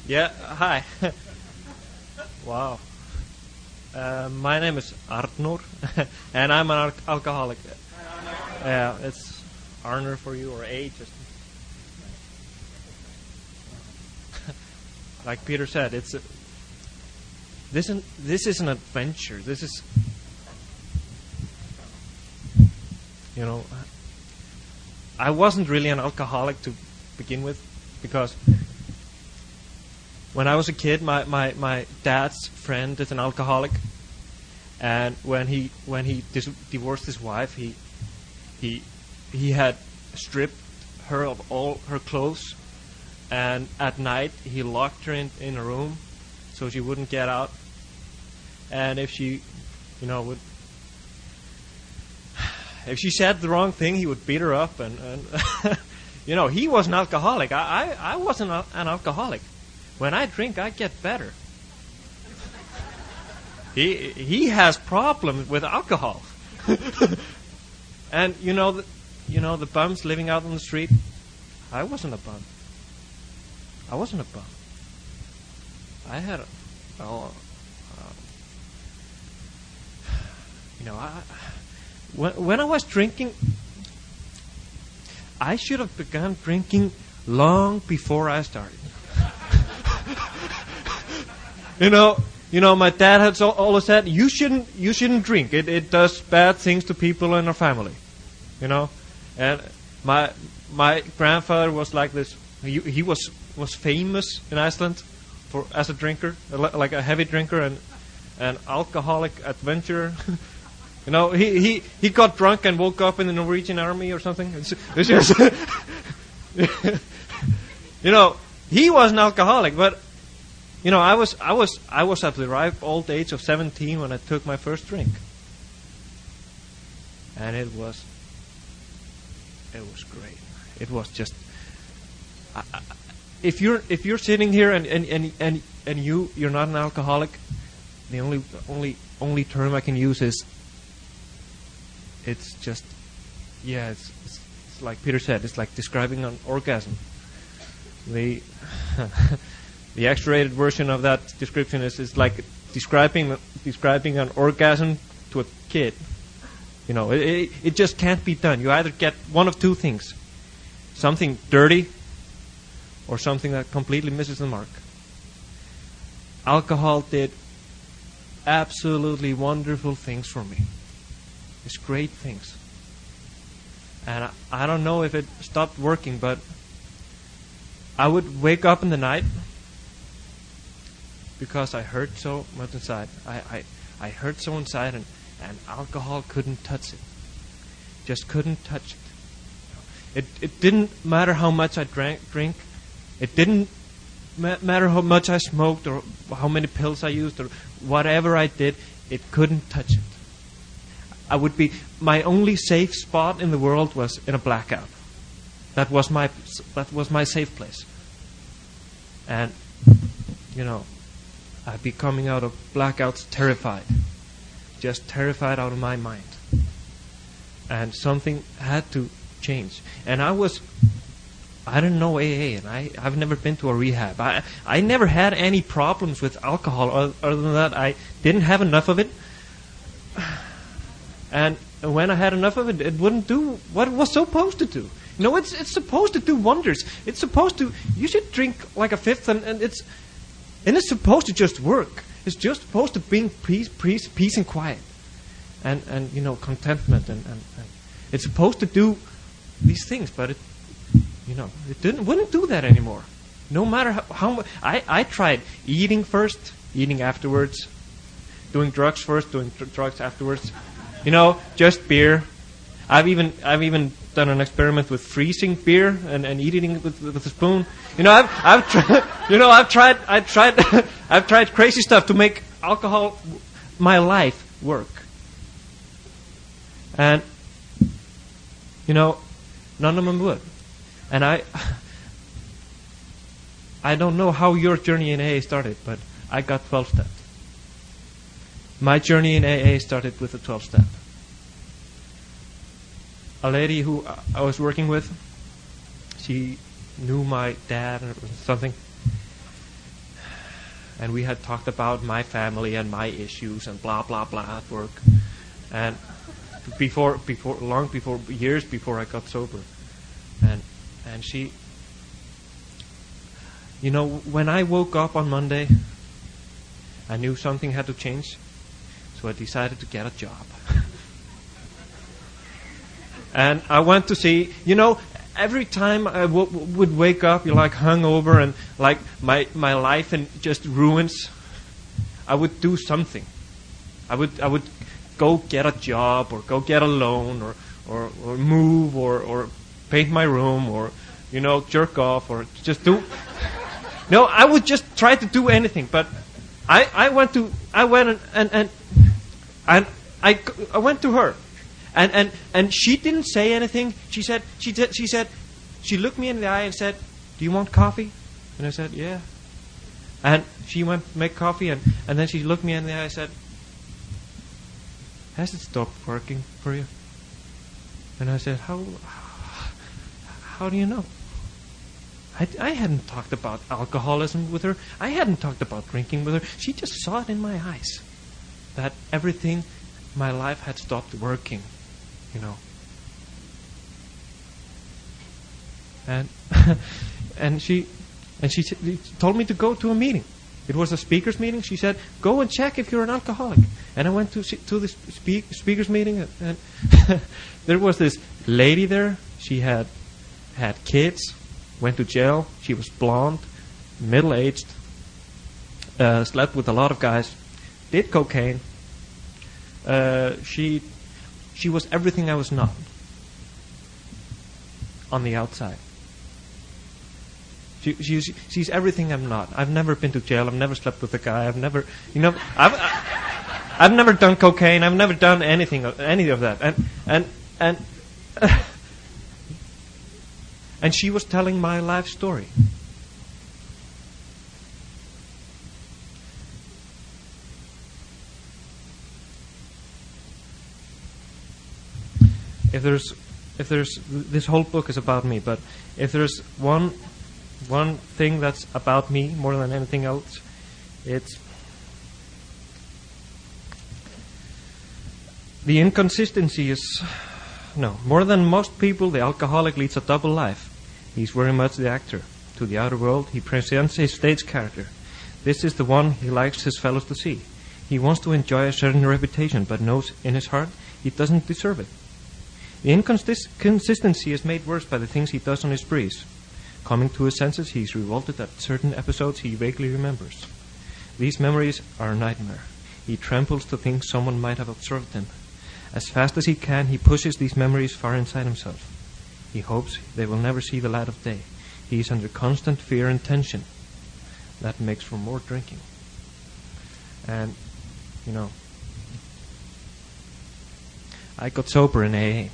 Yeah, hi. Wow. My name is Arnur, and I'm an alcoholic. Yeah, it's Arnur for you, or A, just like Peter said. This is an adventure. This is, you know, I wasn't really an alcoholic to begin with, because when I was a kid, my dad's friend is an alcoholic, and when he divorced his wife, he had stripped her of all her clothes, and at night he locked her in a room so she wouldn't get out. And if she, if she said the wrong thing, he would beat her up, and he was an alcoholic. I wasn't an alcoholic. When I drink, I get better. He has problems with alcohol. And the bums living out on the street. I wasn't a bum. I wasn't a bum. I had when I was drinking, I should have begun drinking long before I started. My dad had always said, you shouldn't drink. It does bad things to people in our family. And my grandfather was like this. He was famous in Iceland as a drinker, like a heavy drinker and an alcoholic adventurer. He got drunk and woke up in the Norwegian army or something. It's just, he was an alcoholic, but I was at the ripe old age of 17 when I took my first drink, and it was great. It was just, if you're sitting here and you're not an alcoholic, the only term I can use is, it's just, it's like Peter said, it's like describing an orgasm. The X-rated version of that description is like describing an orgasm to a kid. It just can't be done. You either get one of two things: something dirty, or something that completely misses the mark. Alcohol did absolutely wonderful things for me. It's great things. And I don't know if it stopped working, but I would wake up in the night because I hurt so much inside. I hurt so inside, and alcohol couldn't touch it. Just couldn't touch it. It didn't matter how much I drink. It didn't matter how much I smoked or how many pills I used or whatever I did. It couldn't touch it. My only safe spot in the world was in a blackout. That was my safe place. And I'd be coming out of blackouts terrified, just terrified out of my mind. And something had to change. And I didn't know AA, and I've never been to a rehab. I never had any problems with alcohol other than that I didn't have enough of it. And when I had enough of it, it wouldn't do what it was supposed to do. It's supposed to do wonders. It's supposed to. You should drink like a fifth, and it's supposed to just work. It's just supposed to bring peace and quiet, and contentment, and it's supposed to do these things. But it wouldn't do that anymore. No matter how much I tried eating first, eating afterwards, doing drugs first, doing drugs afterwards. Just beer. I've even done an experiment with freezing beer and eating it with a spoon. I've tried crazy stuff to make alcohol, my life, work. And none of them would. And I don't know how your journey in AA started, but I got 12 steps. My journey in AA started with a 12-step. A lady who I was working with, she knew my dad or something, and we had talked about my family and my issues and blah blah blah at work, and years before I got sober, and she, when I woke up on Monday, I knew something had to change, so I decided to get a job. And I went to see, every time I would wake up, hungover and like my life in just ruins, I would do something. I would go get a job or go get a loan or move or paint my room or jerk off or just do. No, I would just try to do anything. But I went and I went to her. And she didn't say anything. She looked me in the eye and said, "Do you want coffee?" And I said, "Yeah." And she went to make coffee, and then she looked me in the eye and said, "Has it stopped working for you?" And I said, How do you know? I hadn't talked about alcoholism with her. I hadn't talked about drinking with her. She just saw it in my eyes that everything, my life had stopped working. And she told me to go to a meeting. It was a speakers meeting. She said, "Go and check if you're an alcoholic." And I went to the speakers meeting, and there was this lady there. She had kids, went to jail. She was blonde, middle-aged, slept with a lot of guys, did cocaine. She was everything I was not on the outside. She's everything I'm not. I've never been to jail. I've never slept with a guy. I've never, I've never done cocaine. I've never done any of that. And she was telling my life story. If there's this whole book is about me, but if there's one thing that's about me more than anything else, it's the inconsistency is more than most people. The alcoholic leads a double life. He's very much the actor. To the outer world, he presents his stage character. This is the one he likes his fellows to see. He wants to enjoy a certain reputation, but knows in his heart he doesn't deserve it. The inconsistency is made worse by the things he does on his sprees. Coming to his senses, he is revolted at certain episodes he vaguely remembers. These memories are a nightmare. He trembles to think someone might have observed him. As fast as he can, he pushes these memories far inside himself. He hopes they will never see the light of day. He is under constant fear and tension. That makes for more drinking. And, I got sober in AA.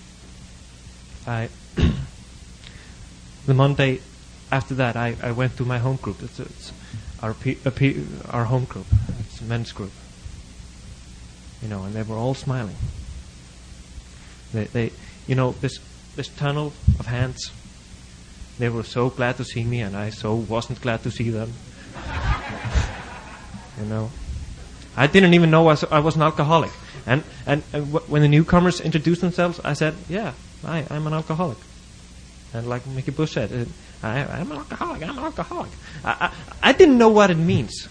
The Monday after that, I went to my home group. It's our home group. It's a men's group. And they were all smiling. They this tunnel of hands. They were so glad to see me, and I so wasn't glad to see them. I didn't even know I was an alcoholic. And when the newcomers introduced themselves, I said, "Yeah, I'm an alcoholic." And like Mickey Bush said, I'm an alcoholic. I'm an alcoholic. I didn't know what it means.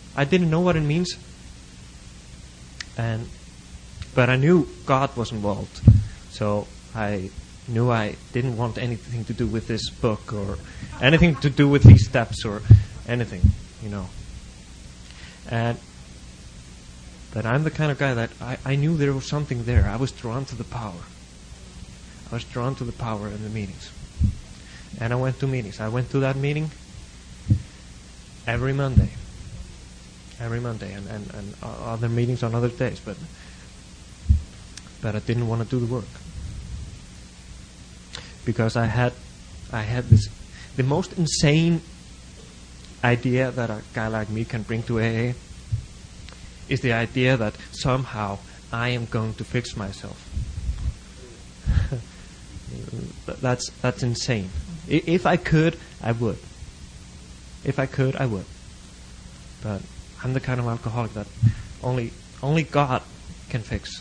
But I knew God was involved. So I knew I didn't want anything to do with this book or anything to do with these steps or anything, But I'm the kind of guy that I knew there was something there. I was drawn to the power. I was drawn to the power in the meetings. And I went to meetings. I went to that meeting every Monday. And other meetings on other days. But I didn't want to do the work. Because I had the most insane idea that a guy like me can bring to AA is the idea that somehow I am going to fix myself. That's insane. If I could, I would. But I'm the kind of alcoholic that only God can fix.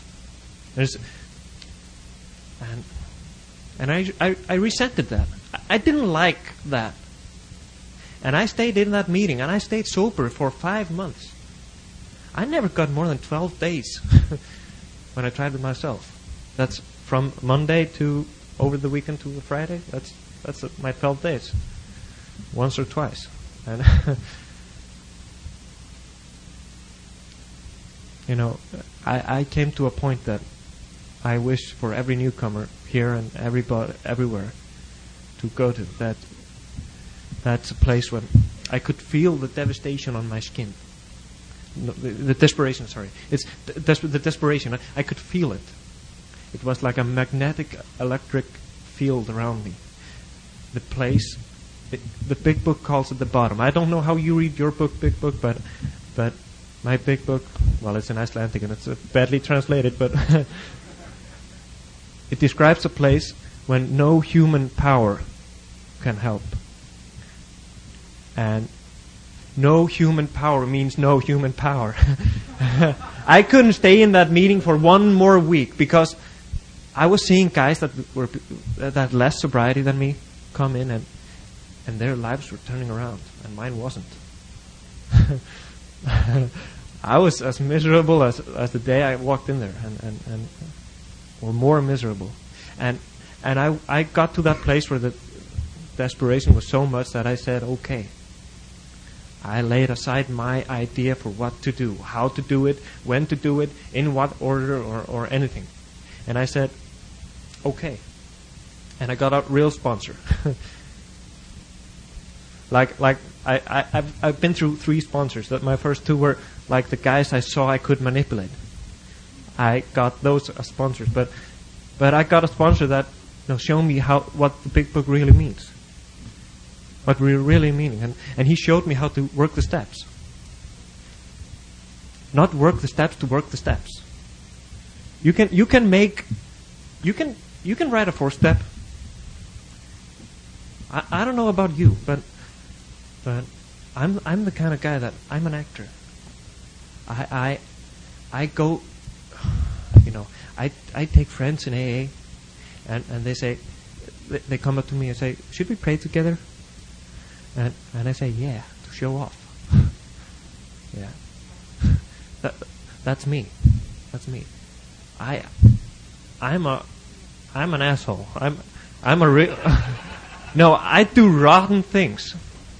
And I resented that. I didn't like that. And I stayed in that meeting, and I stayed sober for 5 months. I never got more than 12 days when I tried it myself. That's from Monday to over the weekend to Friday. That's my 12 days. Once or twice. And I came to a point that I wish for every newcomer here and everybody everywhere to go to. That's a place when I could feel the devastation on my skin. No, the desperation, sorry. It's the desperation. I could feel it. It was like a magnetic electric field around me. The place, the big book calls it the bottom. I don't know how you read your book, Big Book, but my big book, well, it's in Icelandic and it's badly translated, but it describes a place when no human power can help. And no human power means no human power. I couldn't stay in that meeting for one more week because I was seeing guys that had less sobriety than me come in and their lives were turning around and mine wasn't. I was as miserable as the day I walked in there and or more miserable. And I got to that place where the desperation was so much that I said, okay. I laid aside my idea for what to do, how to do it, when to do it, in what order or anything. And I said, okay. And I got a real sponsor. like I've been through 3 sponsors. That my first 2 were like the guys I saw I could manipulate. I got those as sponsors, but I got a sponsor that showed me what the big book really means. What we're really meaning. And he showed me how to work the steps. Not work the steps to work the steps. You can write a 4-step. I don't know about you, but I'm the kind of guy that I'm an actor. I go, I take friends in AA and they say, they come up to me and say, should we pray together? And I say, yeah, to show off. Yeah. That's me. That's me. I'm an asshole. I'm a real No, I do rotten things.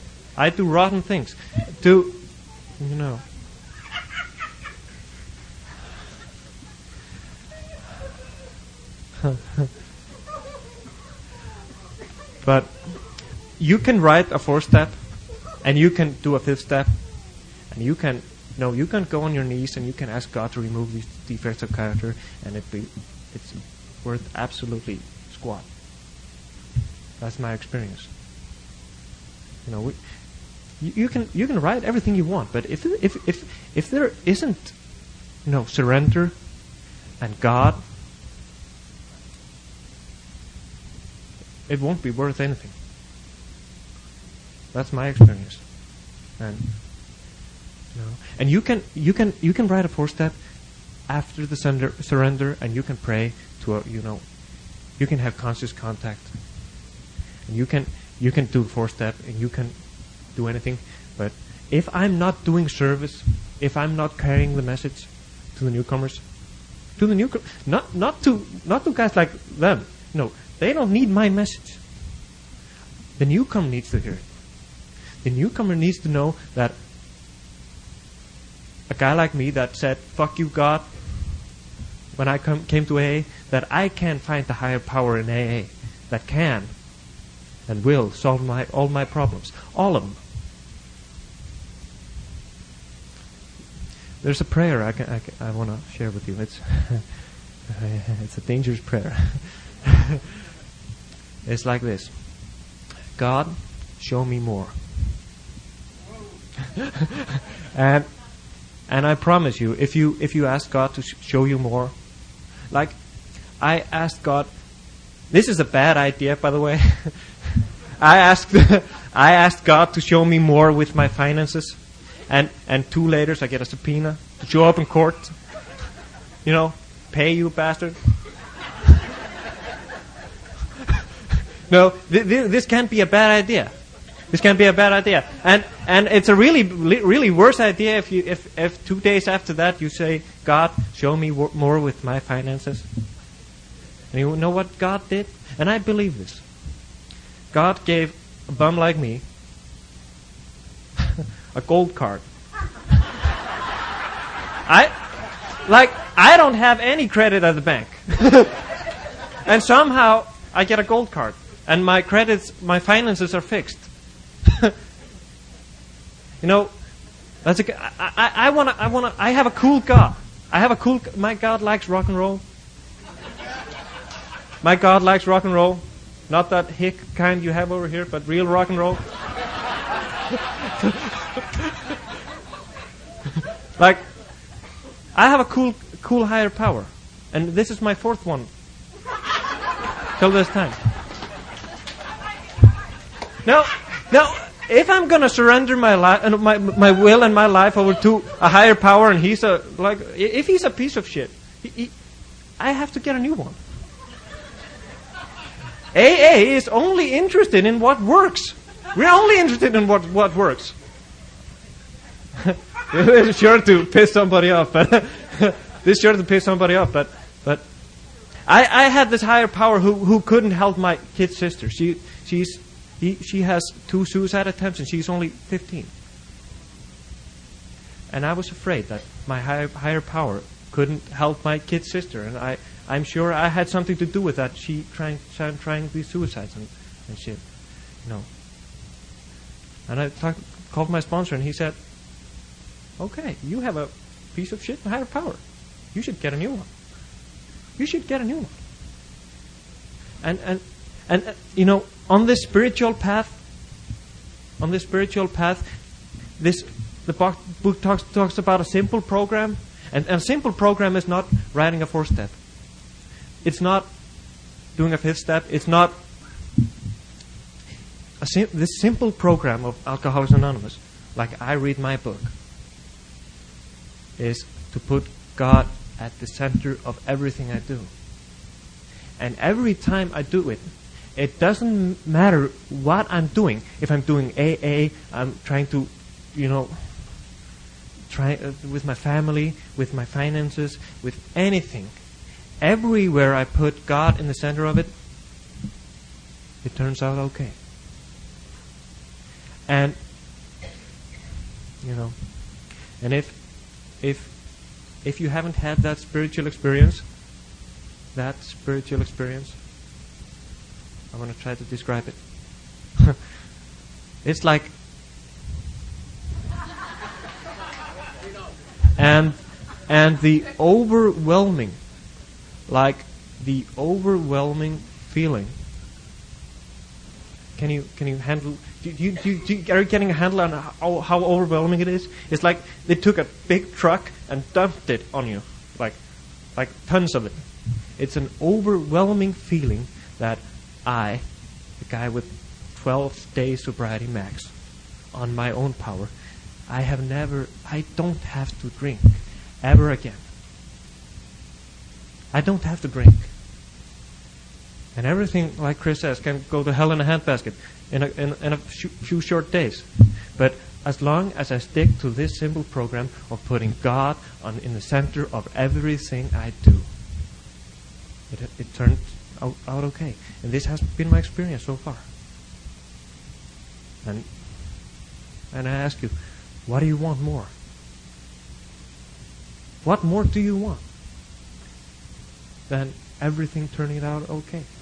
But you can write a 4-step, and you can do a 5th step, and you can go on your knees and you can ask God to remove these defects of character, and it's worth absolutely squat. That's my experience. You can write everything you want, but if there isn't surrender and God, it won't be worth anything. That's my experience, and you can write a 4-step after the surrender, and you can pray to you can have conscious contact, and you can do 4-step, and you can do anything. But if I'm not doing service, if I'm not carrying the message to the newcomers, not to guys like them, they don't need my message. The newcomer needs to hear it. The newcomer needs to know that a guy like me that said, fuck you, God, when I came to AA, that I can find the higher power in AA that can and will solve all my problems. All of them. There's a prayer I want to share with you. It's it's a dangerous prayer. It's like this. God, show me more. and I promise you, if you ask God to show you more, like I asked God, this is a bad idea, by the way. I asked God to show me more with my finances, And 2 later, I get a subpoena to show up in court. Pay you bastard. No, this can't be a bad idea. This can't be a bad idea. And it's a really worse idea if 2 days after that you say, God, show me more with my finances. And you know what God did? And I believe this. God gave a bum like me a gold card. I don't have any credit at the bank. And somehow I get a gold card. And my finances are fixed. That's I have a cool God. My God likes rock and roll. My God likes rock and roll. Not that hick kind you have over here, but real rock and roll. I have a cool higher power. And this is my 4th one. Till this time. Now, if I'm going to surrender my life and my will and my life over to a higher power, and if he's a piece of shit, I have to get a new one. AA is only interested in what works. We're only interested in what works. It's sure to piss somebody off, but I had this higher power who couldn't help my kid sister. She has 2 suicide attempts and she's only 15. And I was afraid that my higher power couldn't help my kid sister, and I'm sure I had something to do with that. She trying these suicides and shit, And I called my sponsor, and he said, "Okay, you have a piece of shit higher power. You should get a new one. You should get a new one." And on this spiritual path, the book talks about a simple program, and a simple program is not writing a 4th step. It's not doing a 5th step. It's not this simple program of Alcoholics Anonymous, like I read my book, is to put God at the center of everything I do. And every time I do it, it doesn't matter what I'm doing. If I'm doing AA, I'm trying to, with my family, with my finances, with anything. Everywhere I put God in the center of it, it turns out okay. And, and if you haven't had that spiritual experience, I want to try to describe it. It's like, and the overwhelming feeling. Can you handle? Are you getting a handle on how overwhelming it is? It's like they took a big truck and dumped it on you, like tons of it. It's an overwhelming feeling that I, the guy with 12 days sobriety max, on my own power, I don't have to drink ever again. I don't have to drink. And everything, like Chris says, can go to hell in a handbasket in a few short days. But as long as I stick to this simple program of putting God in the center of everything I do, it turns out okay. And this has been my experience so far. And I ask you, what do you want more? What more do you want than everything turning out okay?